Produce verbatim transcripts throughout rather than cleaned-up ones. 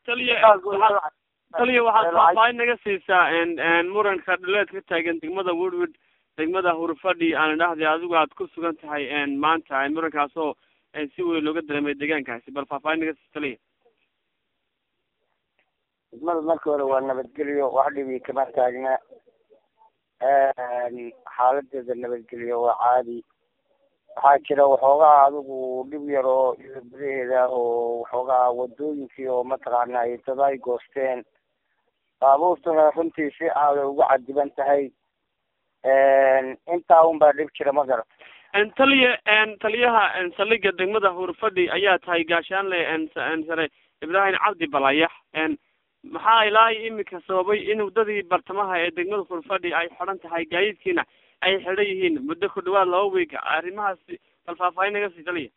taliya taliya waxaad faahfaahin naga siisaa muranka dhuleed ka taagan degmada Woodward degmada Hurufadhi aan idhaahday adigu aad ku sugan tahay maanta murankaasoo si weyn looga dareemay deegaankaasi bal faahfaahin naga sii taliya degmada markii hore waa nabadgelyo wax dhibi kama taagna xaaladeeda nabadgelyo waa caadi waxaa jira waxoogaa adigu dhib yar oo biraheeda oo waxoogaa wadooyinkii oo mataqaana ay dad ay goosteen baabuurtuna runtii si aada uga cadiban tahay intaa un baa dhib jira ma garat taliya taliyaha saldhigga degmada Hurufadhi ayaa tahay gaashaanle sare Ibrahim Cabdi Balayax maxaa ilaahay imika sababay in wadadii bartamaha ee degmada Hurufadhi ay xiran tahay gaadiidkiina ay xiran yihiin muddo ku dhawaad laba week arrimahaas bal faahfaahin naga sii taliya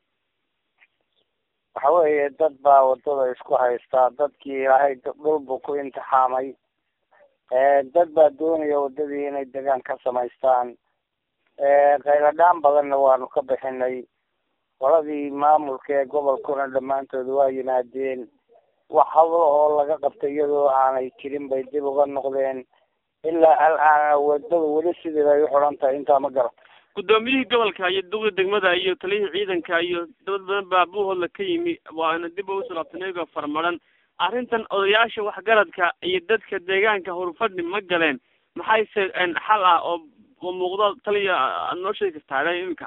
waxa weeye dad baa wadada isku haystaa dadkii ilaahay dhul buu ku imtixaamay dad baa doonaya wadadii inay degaan ka samaystaan qayladhaan badanna waanu ka bixinay qoladii maamulka ee gobolkuna dhammaantood waa yimaadeen wax hadlo oo laga qabtay iyadoo aanay jirin bay dib uga noqdeen ilaa al-aan wadada weli sidii bay u xiran tahay intaa ma garan gudoomiyihii gobolka iyo duqii degmada iyo taliyihii ciidanka iyo dad badan baa buuhoodla ka yimi waana dib ugu soo laabtay iyagoo farmaran arrintan odayaasha waxgaradka iyo dadka deegaanka Hurufadhi ma galeen maxayse xal ah oo oo muuqdo taliya aad noo sheegi kartaa imika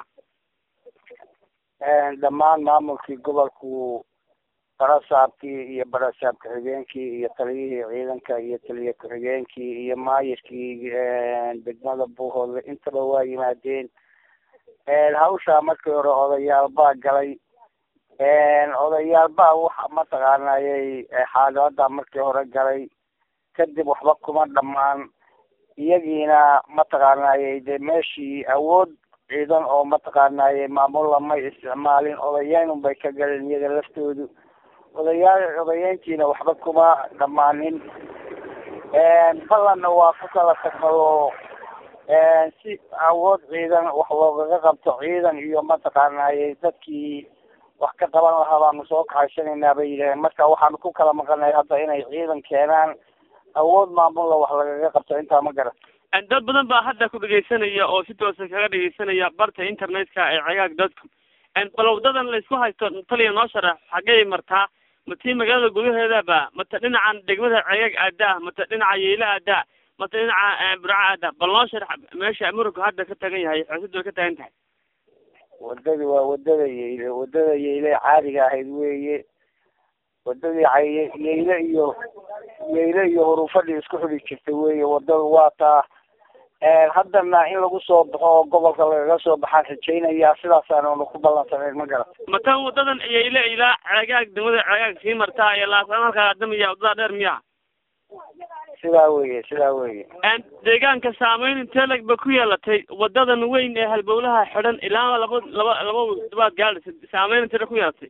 dhammaan maamulkii gobolku barasaabkii iyo barasaab ku-xigeenkii iyo taliyihii ciidanka iyo taliye ku-xigeenkii iyo maayirkii degmada buuhoodle intaba waa yimaadeen hawshaa markii hore odayaal baa galay odayaal baa waxa mataqaanayay xaalada markii hore galay kadib waxba kuma dhamaan iyagiina mataqaanayay dee meeshii awood ciidan oo mataqaanayay maamul lamay isticmaalin odayayn bay ka galeen iyaga laftoodu odayaal odayayntiina waxba kuma dhamaanin balanna waa ku kala tagmado si awood ciidan wax loogaga qabto ciidan iyo mataqaanayay dadkii wax ka qaban lahaa baanu soo kaxaysanaynaa bay yidhaaheen marka waxaanu ku kala maqanay hadda inay ciidan keenaan awood maamulla wax lagaga qabto intaa ma garan dad badan baa hadda ku dhegeysanaya oo si toosa kaga dhegeysanaya barta internetka ee cagaag dadku bal wadadan la isku haysto taliya noo sharax xaggey martaa mati magaalada gudaheeda ba mata dhinacan degmada cagaag aadaa mata dhinaca yeela aadaa mata dhinaca burca aadaa bal noo sharax meesha muranku hadda ka tagan yahay xusuudu ka tagan tahay wadadii waa wadada yeyle wadada yeyle caadiga ahayd weeye wadadii yeyle iyo yeyle iyo Hurufadhi isku xidhi jirtay weeye wadada waa taa haddana in lagu soo baxo gobolka lagaga soo baxaan rajaynaya sidaasaanu ku ballansanayn ma garan matan wadadan yeyle ilaa cagaag degmada cagaag sii martaa ee laasanalka adamiya wadada dheer miyaa sidaa weeye sidaa weeye deegaanka saameyn intee lag ba ku yeelatay wadadan weyn ee halbowlaha xidhan ilaa laba laba laba dhawaad gaadhaysa saameyn intee ku yeelatay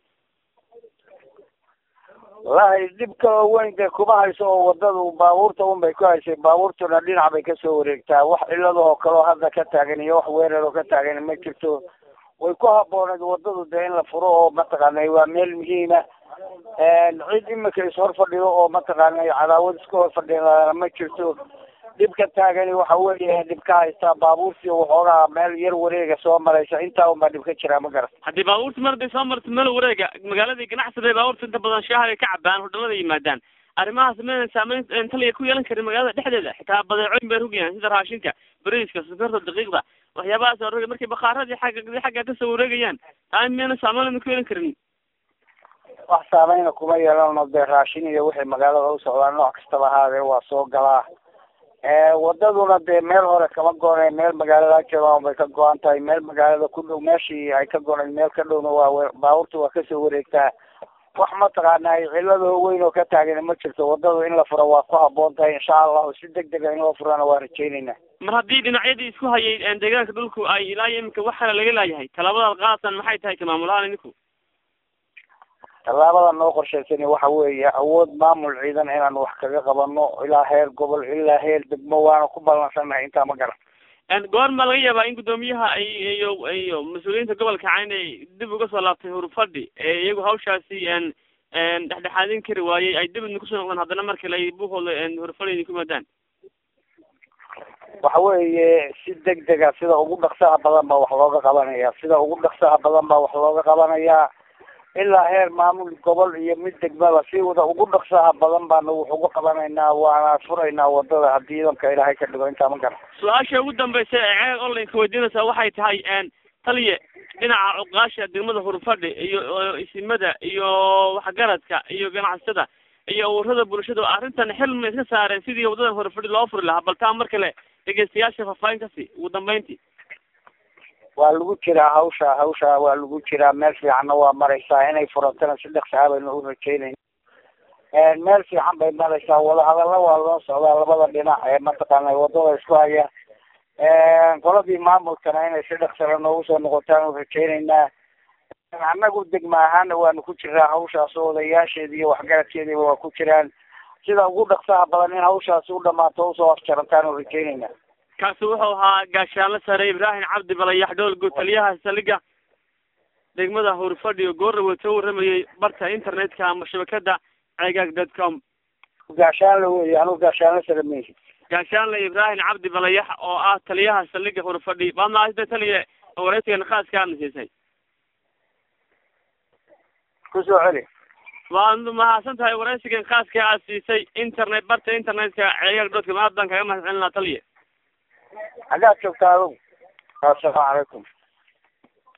wallahi dhibka weyn dee kuma hayso oo wadadu baabuurta un bay ku haysay baabuurtuna dhinac bay kasoo wareegtaa wax ciladahoo kaleo hadda ka taagan iyo wax weeraroo ka taagan ma jirto way ku habbooneed wadadu dee in la furo oo mataqaanay waa meel muhiima cid imika is hor fadhido oo mataqaanay cadaawad iska hor fadhida ma jirto dhibka taagani waxa weeye dhibka haystaa baabuurtii waxoogaa meel yar wareega soo maraysa intaa unbaa dhib ka jiraa ma garan haddii baabuurta marday soo marto meel wareega magaaladii ganacsiday baabuurta inta badan shaaha ay ka cabaan hodhamada yimaadaan arrimahaas mayna saameyn taliya ku yeelan karin magaalada dhexdeeda xitaa badeecooyin bay rugayaan sida raashinka bariiska sokorta daqiiqda waxyaabahaas oo ruga markay bakaaradii xagga xagga kasoo wareegayaan taa mayna saameyn ku yeelan karin wax saameyna kuma yeelano dee raashin iyo wixii magaalada u socdaa nooc kastaba ahaadee waa soo galaa wadaduna dee meel hore kama goonay meel magaalada joogaan bay ka go-an tahay meel magaalada ku dhow meeshii ay ka goonay meel ka dhowna waa baabuurta waa kasoo wareegtaa wax mataqaanay cilado weyn oo ka taagan ma jirto wadadu in la furo waa ku habboon tahay insha allahu si deg dega in loo furana waa rajaynaynaa mar haddii dhinacyadii isku hayay deegaanka dhulku ay ilaa imika wax kale laga laayahay tallaabadaad qaadatan maxay tahay ka maamulahaan idinku tallaabada noo qorshaysani waxa weeye awood maamul ciidan inaan wax kaga qabano ilaa heer gobol ilaa heer degmo waana ku ballansanahay intaa ma garan goorma laga yaabaa in guddoomiyaha ay iyo iyo mas-uuliyiinta gobolka cayn ay dib uga soo laabtay Hurufadhi ee iyagu hawshaasi dhexdhexaadin kari waayey ay dib idin kusoo noqdaan haddana markale ay buuhooda horfal idinku yimaadaan waxa weeye si degdega sida ugu dhaqsaha badan baa wax looga qabanaya sida ugu dhaqsaha badan baa wax looga qabanayaa ilaa heer maamul gobol iyo mid degmada si wada ugu dhaqsaha badan baana wax uga qabanaynaa waana furaynaa wadada haddii ciidanka ilaahay ka dhigo intaa ma garan su-aasha ugu dambaysa ee ceeg online-ka weydiinaysaa waxay tahay taliye dhinaca cuqaasha degmada hurfadhi iyo isimada iyo waxgaradka iyo ganacsatada iyo ururada bulshada arrintan xil ma iska saareen sidii wadadan hurfadhi loo furi lahaa bal taa mar kale dhegeystayaasha faahfaahin kasi ugu dambeyntii waa lagu jiraa hawsha hawsha waa lagu jiraa meel fiicanna waa maraysaa inay furantana si dhaqsaa baynu u rajeynayna meel fiican bay maraysaa wadahadalla waa loo socdaa labada dhinac ee mataqaana wadada isku haya qoladii maamulkana inay si dhaqsala noogu soo noqotaan u rajeynaynaa annagu degma ahaana waanu ku jiraa hawshaas oo odayaasheeda iyo waxgaradkeediiba waa ku jiraan sida ugu dhaqsaha badan in hawshaasi u dhamaato usoo afjarantaan u rajeynaynaa kaasi wuxuu ahaa gaashaanle sare ibraahim cabdi balayax dhoolgood taliyaha saldhigga degmada hurfadhi oo goor dhaweed soo warramayay barta internetka ama shabakada cegaag dot com gaashaanle wey anuu gaashaanle sare meyhi gaashaanle ibraahim cabdi balayax oo ah taliyaha saldhigga hurfadhi baad mahadsan taliye oo wareysigan khaaska aadna siisay kusoo celi waad mahadsan tahay wareysigan khaaska aad siisay internet barta internetka cegaag dot com aad baan kaga mahadcelinaa taliye حاجات شفتها. السلام عليكم.